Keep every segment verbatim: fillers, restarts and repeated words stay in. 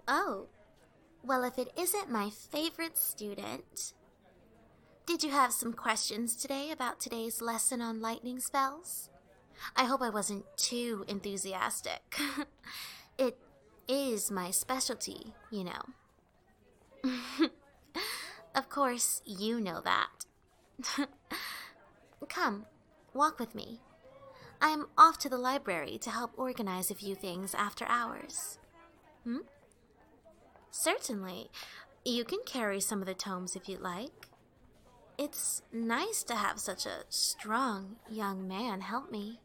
Oh, well, if it isn't my favorite student. Did you have some questions today about today's lesson on lightning spells? I hope I wasn't too enthusiastic. It is my specialty, you know. Of course, you know that. Come, walk with me. I'm off to the library to help organize a few things after hours. Hmm? Certainly. You can carry some of the tomes if you'd like. It's nice to have such a strong young man help me.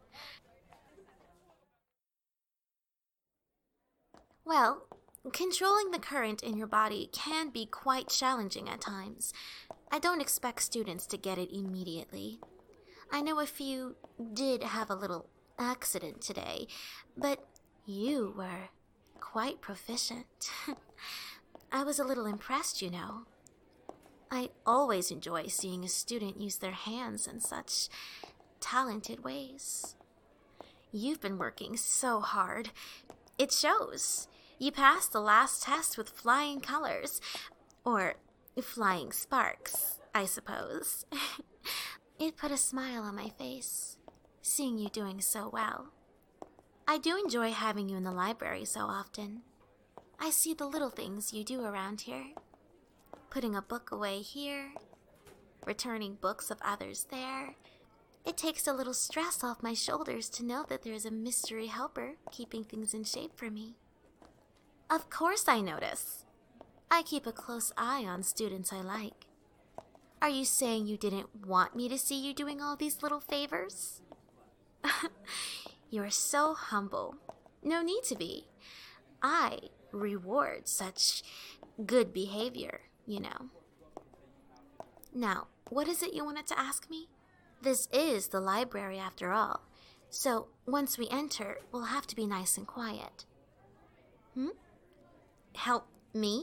Well, controlling the current in your body can be quite challenging at times. I don't expect students to get it immediately. I know a few did have a little accident today, but you were quite proficient. I was a little impressed, you know. I always enjoy seeing a student use their hands in such talented ways. You've been working so hard. It shows. You passed the last test with flying colors. Or flying sparks, I suppose. It put a smile on my face, seeing you doing so well. I do enjoy having you in the library so often. I see the little things you do around here. Putting a book away here, returning books of others there. It takes a little stress off my shoulders to know that there's a mystery helper keeping things in shape for me. Of course I notice. I keep a close eye on students I like. Are you saying you didn't want me to see you doing all these little favors? You're so humble. No need to be. I reward such good behavior, you know. Now, what is it you wanted to ask me? This is the library after all, so once we enter, we'll have to be nice and quiet. Hmm? Help me?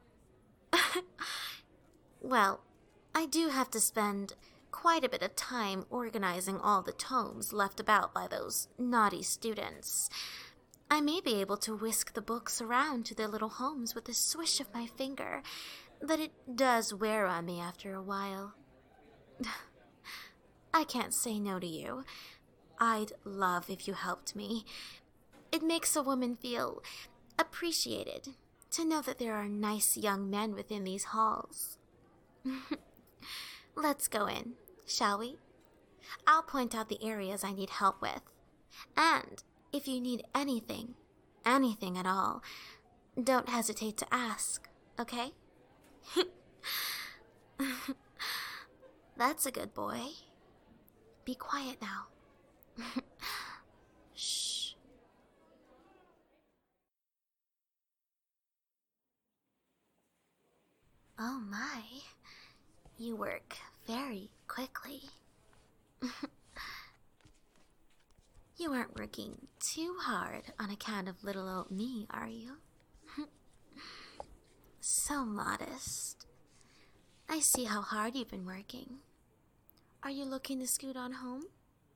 Well, I do have to spend quite a bit of time organizing all the tomes left about by those naughty students. I may be able to whisk the books around to their little homes with a swish of my finger, but it does wear on me after a while. I can't say no to you. I'd love if you helped me. It makes a woman feel appreciated to know that there are nice young men within these halls. Let's go in, shall we? I'll point out the areas I need help with. And if you need anything, anything at all, don't hesitate to ask, okay? That's a good boy. Be quiet now. Shh. Oh my. You work very quickly. You aren't working too hard on account of little old me, are you? So modest. I see how hard you've been working. Are you looking to scoot on home?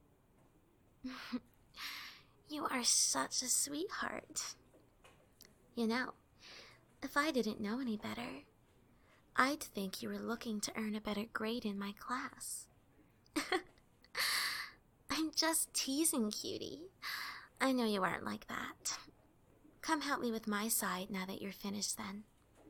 You are such a sweetheart. You know, if I didn't know any better, I'd think you were looking to earn a better grade in my class. I'm just teasing, cutie. I know you aren't like that. Come help me with my side now that you're finished then.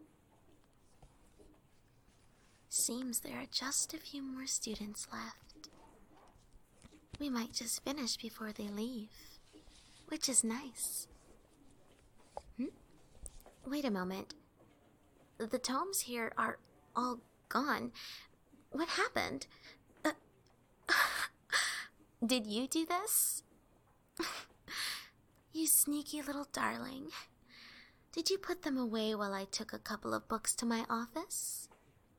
Seems there are just a few more students left. We might just finish before they leave, which is nice. Hmm? Wait a moment. The tomes here are all gone. What happened? Uh, did you do this? You sneaky little darling. Did you put them away while I took a couple of books to my office?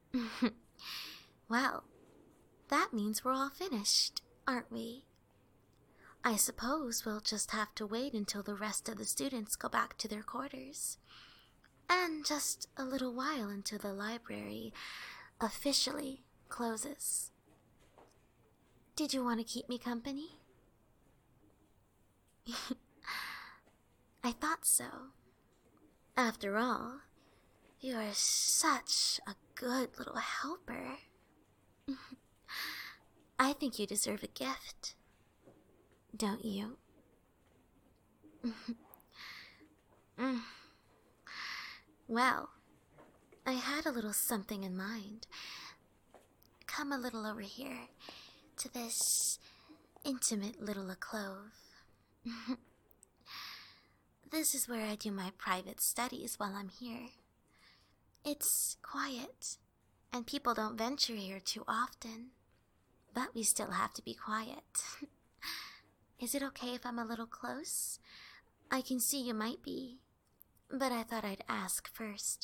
Well, that means we're all finished, aren't we? I suppose we'll just have to wait until the rest of the students go back to their quarters. And just a little while until the library officially closes. Did you want to keep me company? I thought so. After all, you are such a good little helper. I think you deserve a gift, don't you? Mm. Well, I had a little something in mind. Come a little over here to this intimate little alcove. This is where I do my private studies while I'm here. It's quiet, and people don't venture here too often, but we still have to be quiet. Is it okay if I'm a little close? I can see you might be, but I thought I'd ask first.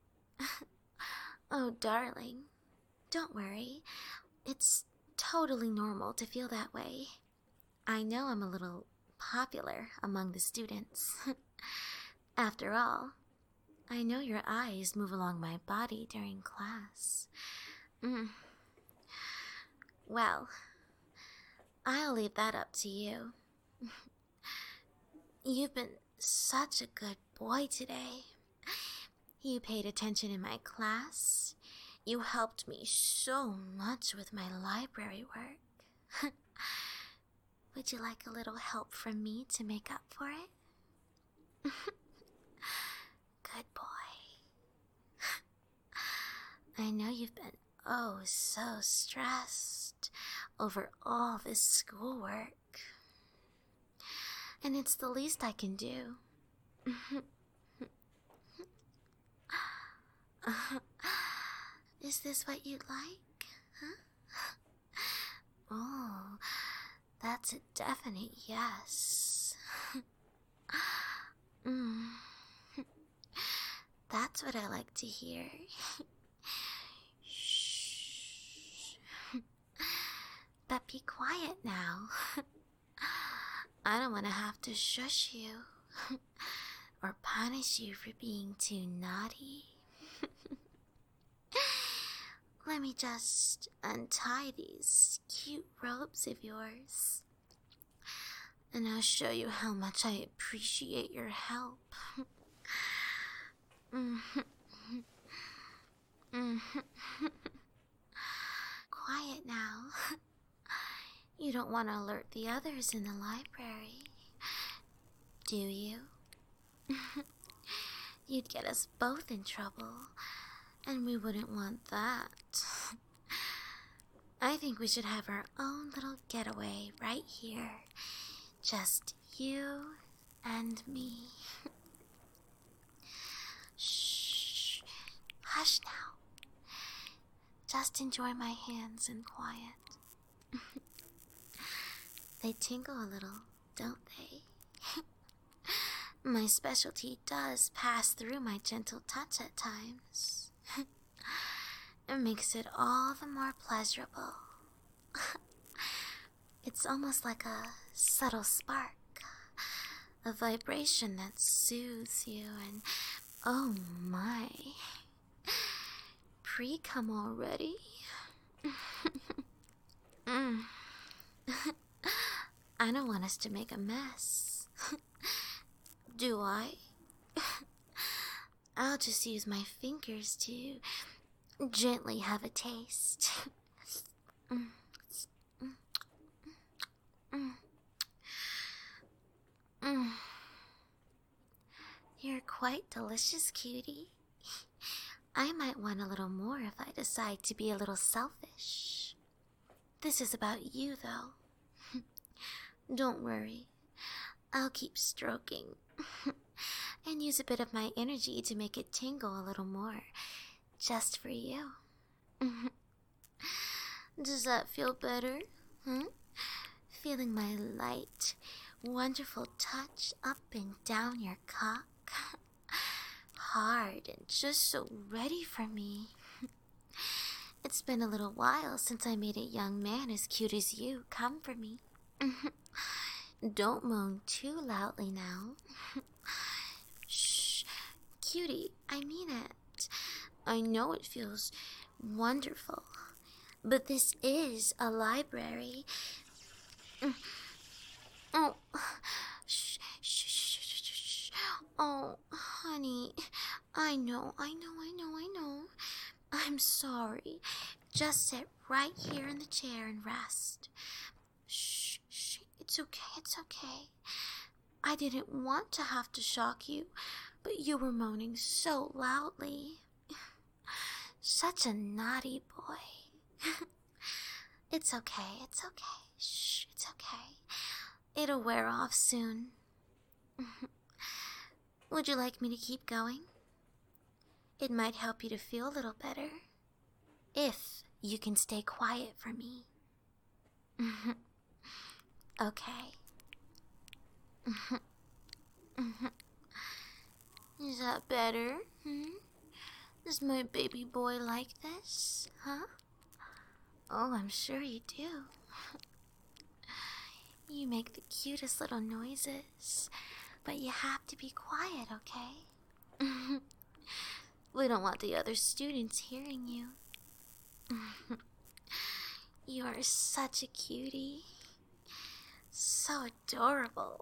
Oh, darling, don't worry. It's totally normal to feel that way. I know I'm a little popular among the students. After all, I know your eyes move along my body during class. Mm. Well, I'll leave that up to you. You've been such a good boy today. You paid attention in my class. You helped me so much with my library work. Would you like a little help from me to make up for it? Good boy. I know you've been oh so stressed over all this schoolwork. And it's the least I can do. Is this what you'd like? Huh? Oh, that's a definite yes. mm. That's what I like to hear. Shh. But be quiet now. I don't want to have to shush you or punish you for being too naughty. Let me just untie these cute robes of yours, and I'll show you how much I appreciate your help. Quiet now. You don't want to alert the others in the library, do you? You'd get us both in trouble, and we wouldn't want that. I think we should have our own little getaway right here. Just you and me. Shh. Hush now. Just enjoy my hands in quiet. They tingle a little, don't they? My specialty does pass through my gentle touch at times. It makes it all the more pleasurable. It's almost like a subtle spark, a vibration that soothes you, and oh my, pre-cum already? mm. I don't want us to make a mess. Do I? I'll just use my fingers to gently have a taste. mm. Mm. Mm. You're quite delicious, cutie. I might want a little more if I decide to be a little selfish. This is about you, though. Don't worry. I'll keep stroking and use a bit of my energy to make it tingle a little more, just for you. Does that feel better? Huh? Feeling my light, wonderful touch up and down your cock? Hard and just so ready for me. It's been a little while since I made a young man as cute as you come for me. Don't moan too loudly now. Shh, cutie, I mean it. I know it feels wonderful, but this is a library. Oh, shh, shh, shh, shh, shh. Oh, honey, I know, I know, I know, I know. I'm sorry. Just sit right here in the chair and rest. Shh, shh, it's okay, it's okay. I didn't want to have to shock you, but you were moaning so loudly. Such a naughty boy. It's okay, it's okay. Shh, it's okay. It'll wear off soon. Would you like me to keep going? It might help you to feel a little better. If you can stay quiet for me. Okay. Is that better? Hmm? Does my baby boy like this? Huh? Oh, I'm sure you do. You make the cutest little noises, but you have to be quiet, okay? We don't want the other students hearing you. You are such a cutie. So adorable.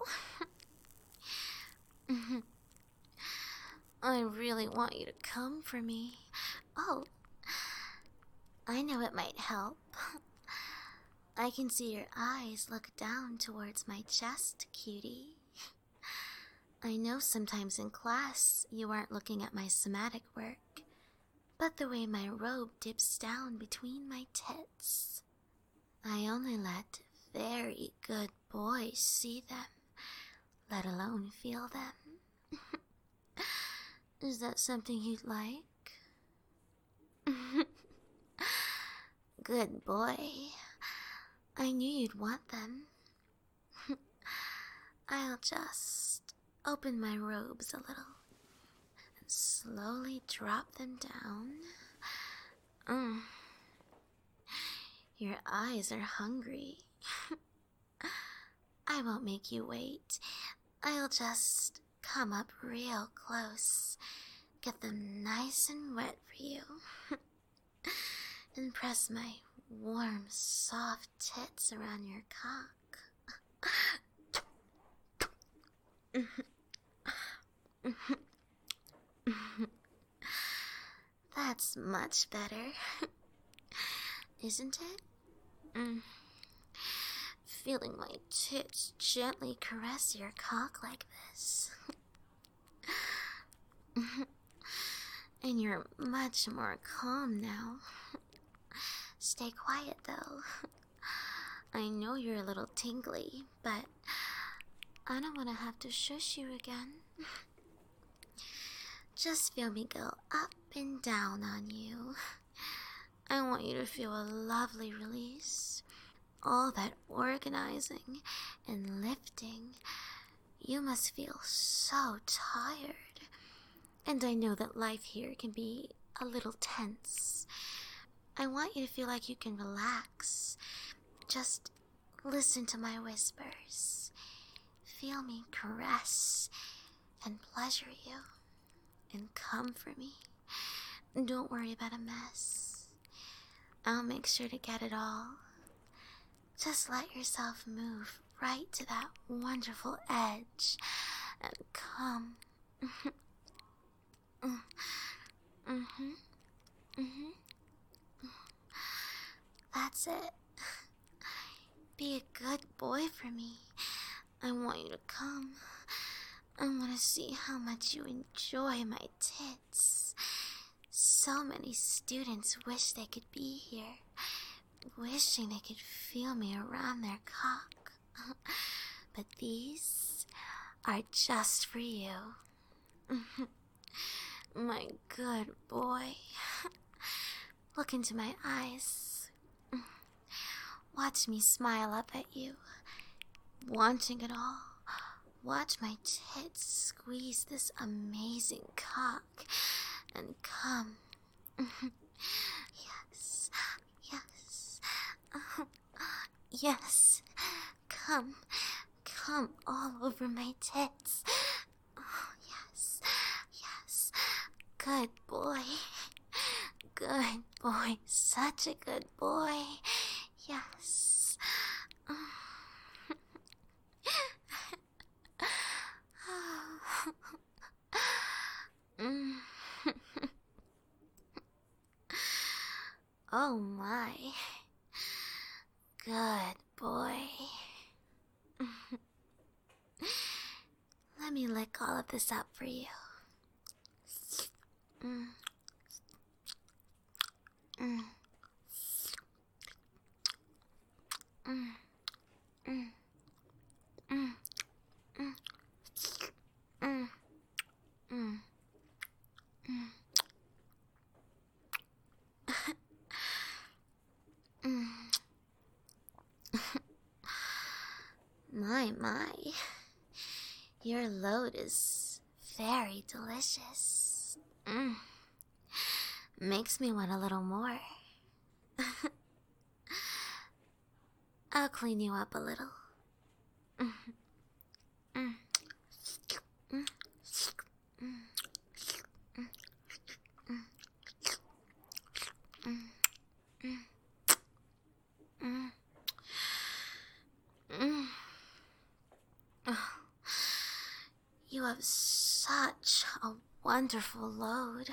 I really want you to come for me. Oh, I know it might help. I can see your eyes look down towards my chest, cutie. I know sometimes in class you aren't looking at my somatic work, but the way my robe dips down between my tits, I only let very good boys see them, let alone feel them. Is that something you'd like? Good boy. I knew you'd want them. I'll just open my robes a little and slowly drop them down. Mm. Your eyes are hungry. I won't make you wait. I'll just come up real close, get them nice and wet for you, and press my warm, soft tits around your cock. That's much better, isn't it? Mm. Feeling my tits gently caress your cock like this. And you're much more calm now. Stay quiet though. I know you're a little tingly, but I don't want to have to shush you again. Just feel me go up and down on you. I want you to feel a lovely release. All that organizing and lifting. You must feel so tired. And I know that life here can be a little tense. I want you to feel like you can relax. Just listen to my whispers. Feel me caress and pleasure you. And come for me. Don't worry about a mess. I'll make sure to get it all. Just let yourself move right to that wonderful edge and come. Mm-hmm. Mm-hmm. That's it. Be a good boy for me. I want you to come. I want to see how much you enjoy my tits. So many students wish they could be here, wishing they could feel me around their cock. But these are just for you. My good boy. Look into my eyes. Watch me smile up at you, wanting it all. Watch my tits squeeze this amazing cock and come. Yes, yes, uh, yes. Come, come all over my tits. Oh, yes, yes. Good boy. Good boy. Such a good boy. Yes. me lick all of this up for you. Mm. Mm. Mm. Mm. Mm. Mm. Mm. Mm. Mm. Mm. My, my. Your load is very delicious. Mm. Makes me want a little more. I'll clean you up a little. Mm. Mm. Mm. Mm. Mm. Mm. Mm. Mm. Oh, you have such a wonderful load.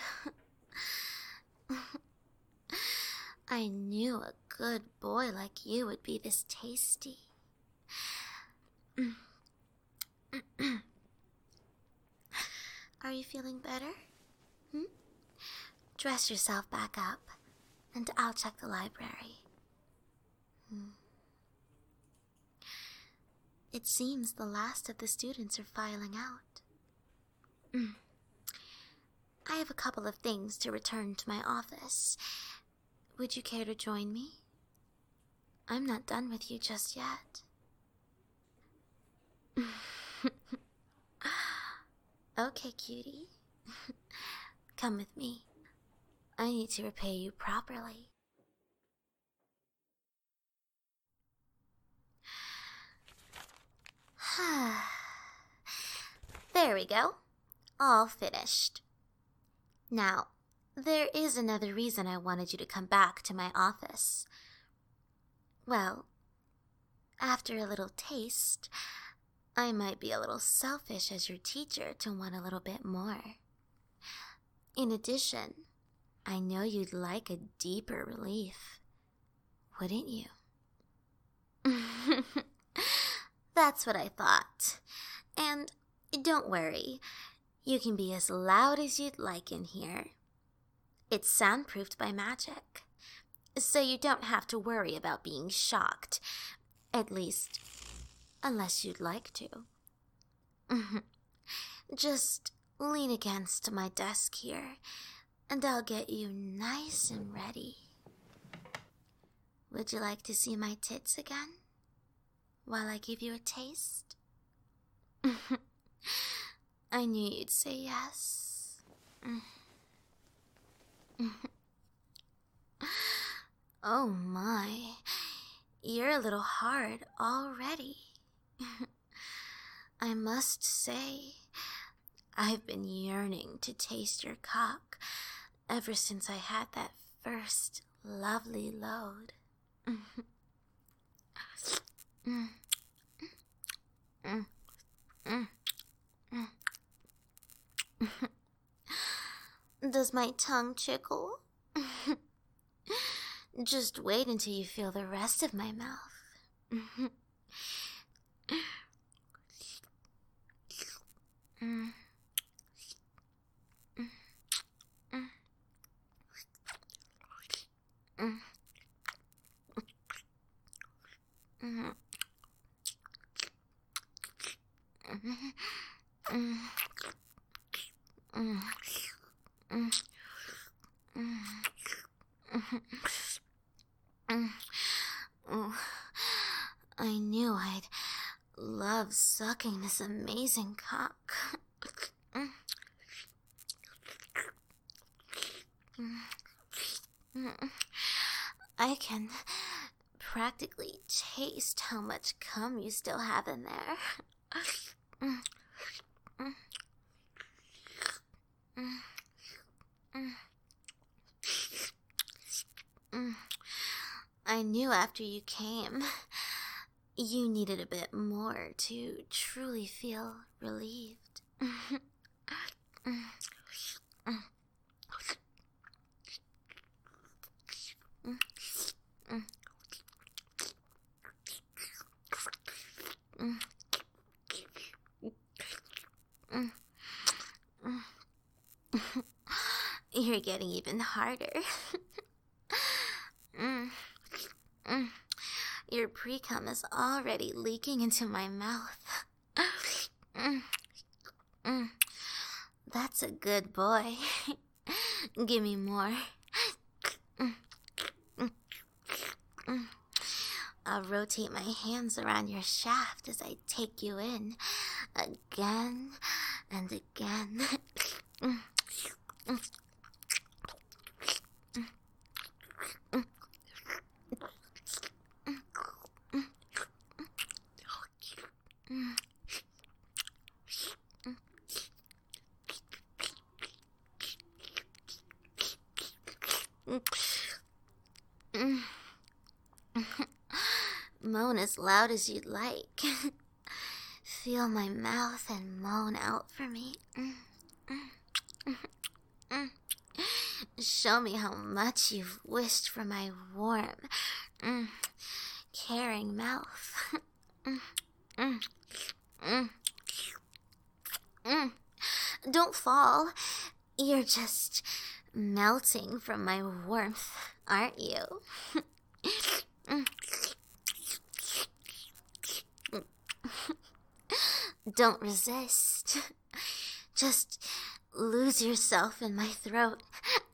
I knew a good boy like you would be this tasty. Are you feeling better? Hmm? Dress yourself back up, and I'll check the library. Hmm. It seems the last of the students are filing out. Mm. I have a couple of things to return to my office. Would you care to join me? I'm not done with you just yet. Okay, cutie. Come with me. I need to repay you properly. There we go. All finished. Now, there is another reason I wanted you to come back to my office. Well, after a little taste, I might be a little selfish as your teacher to want a little bit more. In addition, I know you'd like a deeper relief, wouldn't you? That's what I thought. And don't worry, you can be as loud as you'd like in here. It's soundproofed by magic, so you don't have to worry about being shocked. At least, unless you'd like to. Just lean against my desk here, and I'll get you nice and ready. Would you like to see my tits again? While I give you a taste? I knew you'd say yes. Oh my, you're a little hard already. I must say, I've been yearning to taste your cock ever since I had that first lovely load. Mm. Mm. Mm. Mm. Does my tongue tickle? Just wait until you feel the rest of my mouth. Mm. Mm. Mm. Mm. Mm. Mm. Mm. Mm. Oh, I knew I'd love sucking this amazing cock. I can practically taste how much cum you still have in there. I knew after you came, you needed a bit more to truly feel relieved. You're getting even harder. mm. Mm. Your pre-cum is already leaking into my mouth. mm. Mm. That's a good boy. Give me more. Mm. Mm. Mm. I'll rotate my hands around your shaft as I take you in again and again. Mm. Mm. Moan as loud as you'd like. Feel my mouth and moan out for me. Show me how much you've wished for my warm, caring mouth. Don't fall. You're just melting from my warmth, aren't you? Don't resist. Just lose yourself in my throat.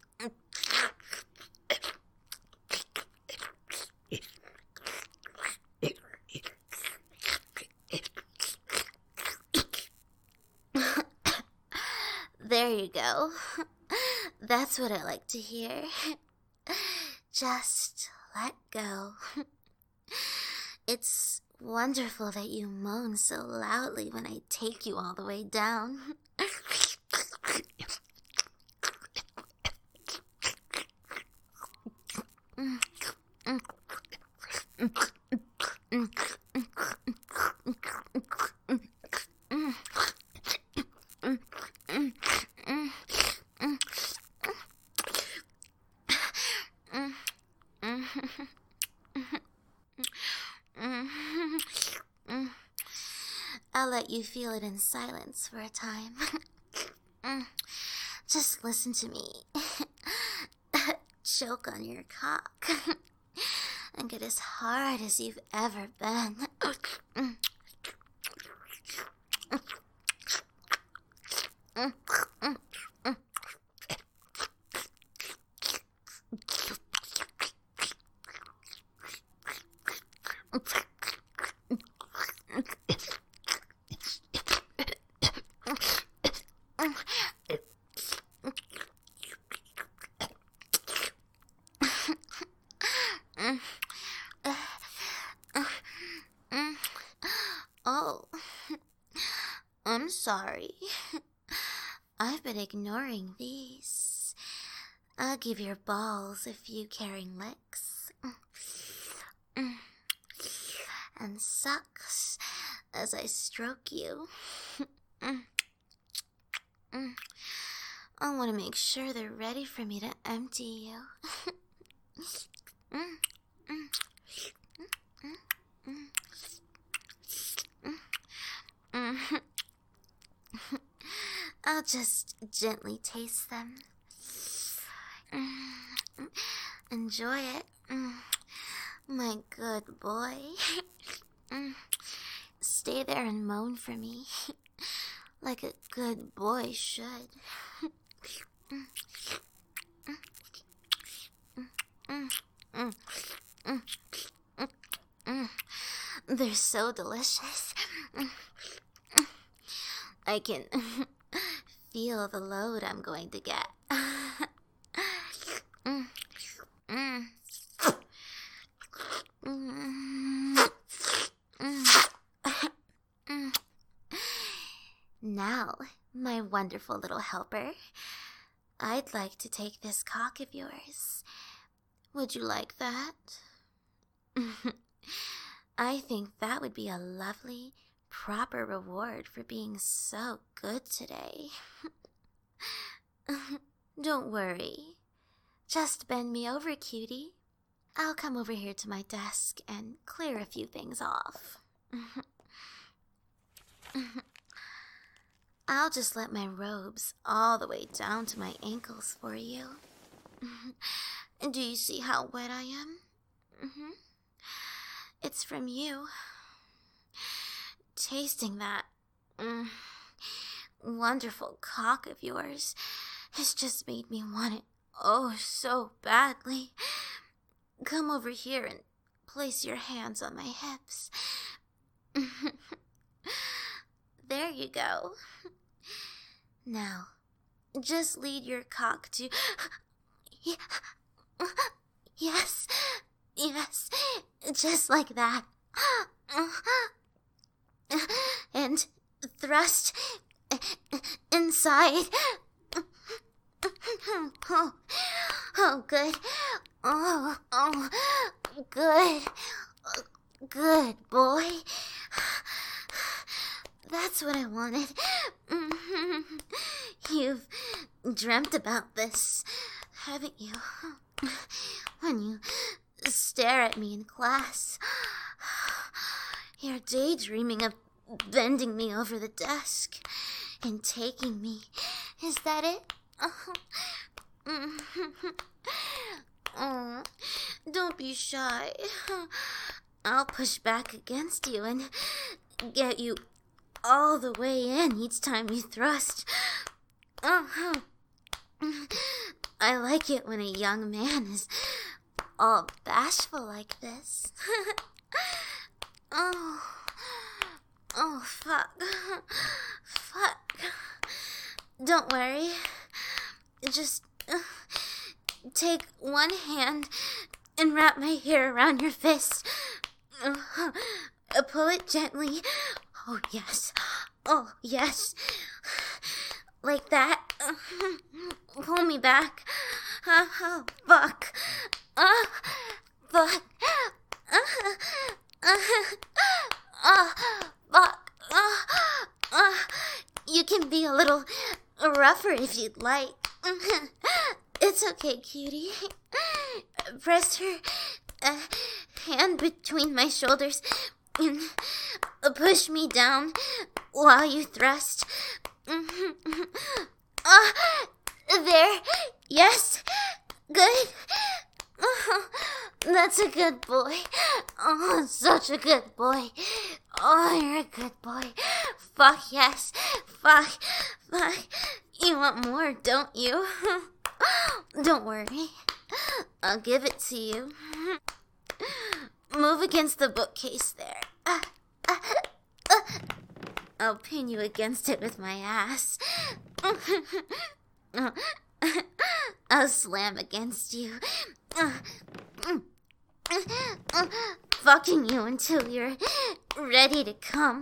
There you go. That's what I like to hear. Just let go. It's wonderful that you moan so loudly when I take you all the way down. I'll let you feel it in silence for a time. Just listen to me. Choke on your cock. And get as hard as you've ever been. Oh, I'm sorry. I've been ignoring these. I'll give your balls a few caring licks. And sucks as I stroke you. I want to make sure they're ready for me to empty you. I'll just gently taste them. Enjoy it, my good boy. Stay there and moan for me, like a good boy should. They're so delicious. I can feel the load I'm going to get. Now, my wonderful little helper, I'd like to take this cock of yours. Would you like that? I think that would be a lovely, proper reward for being so good today. Don't worry. Just bend me over, cutie. I'll come over here to my desk and clear a few things off. I'll just let my robes all the way down to my ankles for you. Do you see how wet I am? Mm-hmm. It's from you. Tasting that mm, wonderful cock of yours has just made me want it oh so badly. Come over here and place your hands on my hips. There you go. Now, just lead your cock to... Yes, yes, just like that. And thrust inside. Oh, oh, good. Oh, oh, good. Good boy. That's what I wanted. You've dreamt about this, haven't you? When you stare at me in class, you're daydreaming of bending me over the desk and taking me. Is that it? Oh, don't be shy. I'll push back against you and get you all the way in each time you thrust. Oh, I like it when a young man is all bashful like this. Oh, oh, fuck. Fuck. Don't worry. Just uh, take one hand and wrap my hair around your fist. Uh, uh, pull it gently. Oh, yes. Oh, yes. Like that. Uh, pull me back. Uh, oh, fuck. Uh, fuck. Uh, uh, uh, fuck. Uh, uh, you can be a little rougher if you'd like. It's okay, cutie. Press her uh, hand between my shoulders and push me down while you thrust. Ah, uh, there. Yes. Good. Oh, that's a good boy. Oh, such a good boy. Oh, you're a good boy. Fuck yes. Fuck. Fuck. You want more, don't you? Don't worry. I'll give it to you. Move against the bookcase there. Uh, uh, uh. I'll pin you against it with my ass. I'll slam against you. Fucking you until you're ready to come.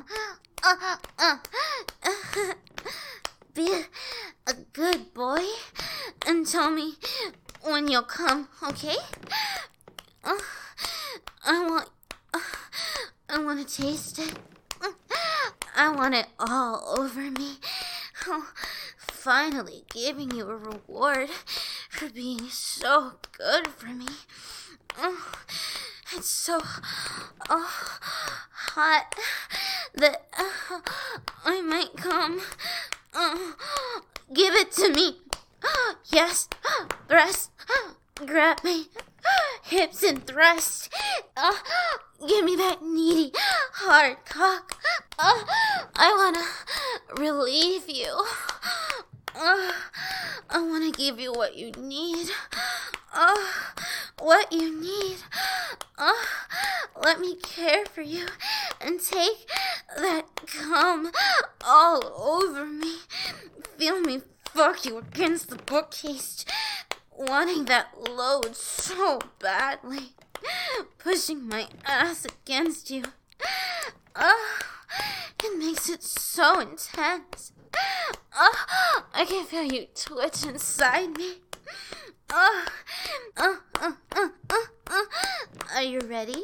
Be a, a good boy and tell me when you'll come, okay? Uh, I want, uh, I want to taste it. Uh, I want it all over me. Oh, finally giving you a reward for being so good for me. Oh, it's so oh, hot that uh, I might come. Oh, give it to me. Yes, thrust. Grab my hips and thrust. Oh, give me that needy, hard cock. Oh, I want to relieve you. Oh, I want to give you what you need. Oh, what you need. Oh, let me care for you and take that cum all over me. Feel me fuck you against the bookcase, wanting that load so badly. Pushing my ass against you. Oh, it makes it so intense. Oh, I can feel you twitch inside me. Oh, oh, oh, oh, oh, oh. Are you ready?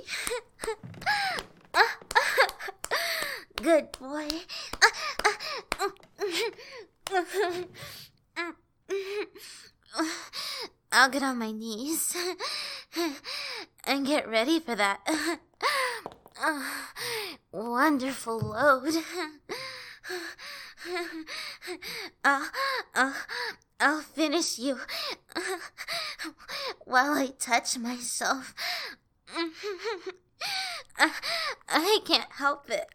Good boy. I'll get on my knees and get ready for that wonderful load. I'll, I'll, I'll finish you while I touch myself. I, I can't help it.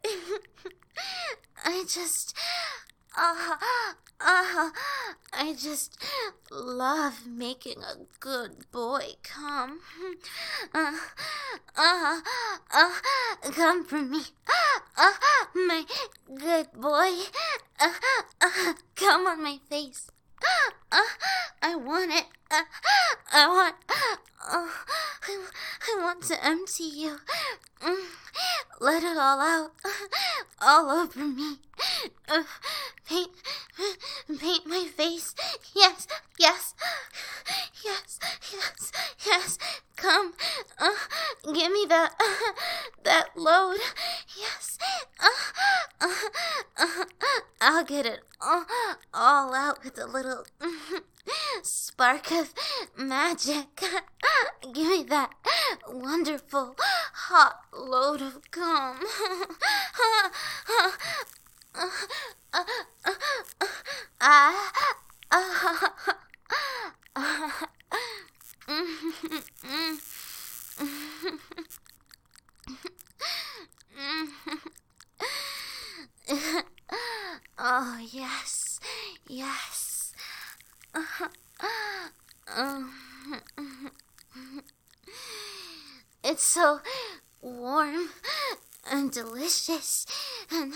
I just, uh, uh, I just love making a good boy come. Uh, uh, uh, come for me. Uh, my good boy. Uh, uh, come on my face. Uh, I want it. Uh, I want. Uh, I, I want to empty you. Mm, let it all out. All over me. Uh, paint. Paint my face. Yes. Yes. Yes. Yes. Yes. Come. Uh, give me that. Uh, that load. Yes. Uh, uh, uh, I'll get it all, all out with a little spark of magic. Give me that wonderful hot load of cum. Oh, yes, yes. It's so warm and delicious and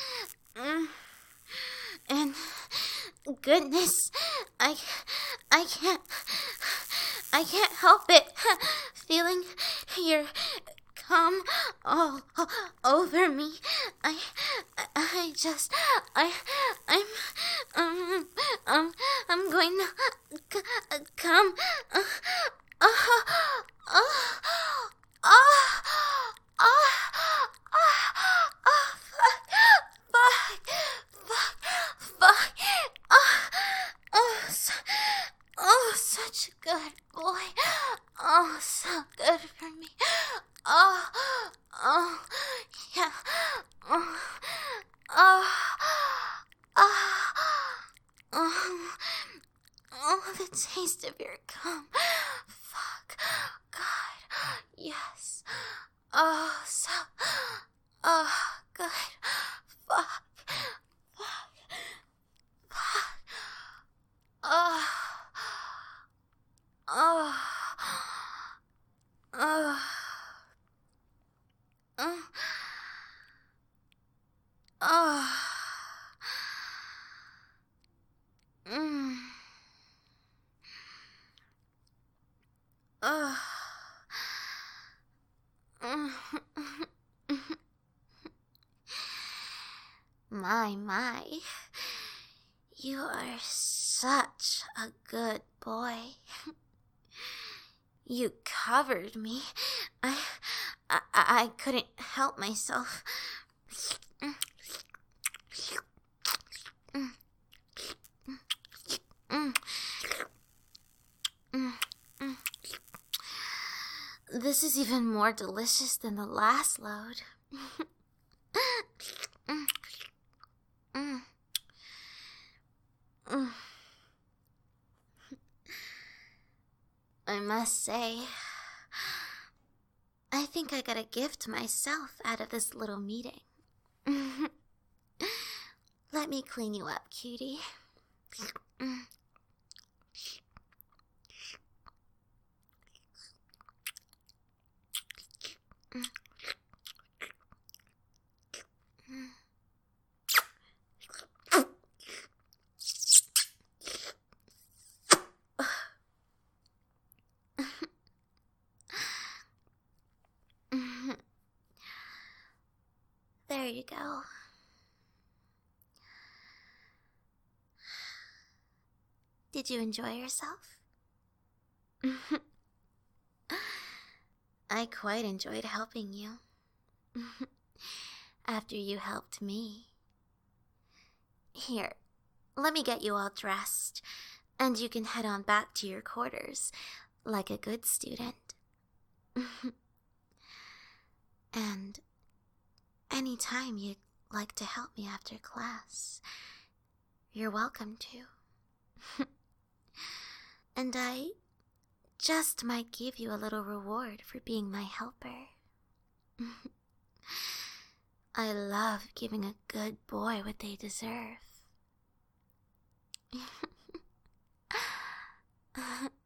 and goodness, I I can't I can't help it feeling your cum all over me. I I just I I'm um um I'm going to c- come. Uh, uh, uh, uh, uh, uh, fuck, fuck, fuck, uh, oh, so, oh, such a good boy. Oh, so good for me. Oh, oh, yeah. Oh, oh, oh, oh, oh, the taste of your cum. Fuck, God, yes. Oh, so, oh, good. Fuck, fuck, fuck. Oh, oh, oh. Uh, oh. Mm. Oh. Mm. My, my. You are such a good boy. You covered me. I, I, I couldn't help myself. This is even more delicious than the last load. I must say, I think I got a gift myself out of this little meeting. Let me clean you up, cutie. There you go. Did you enjoy yourself? I quite enjoyed helping you. After you helped me. Here, let me get you all dressed, and you can head on back to your quarters like a good student. And anytime you'd like to help me after class, You're welcome to. And I just might give you a little reward for being my helper. I love giving a good boy what they deserve.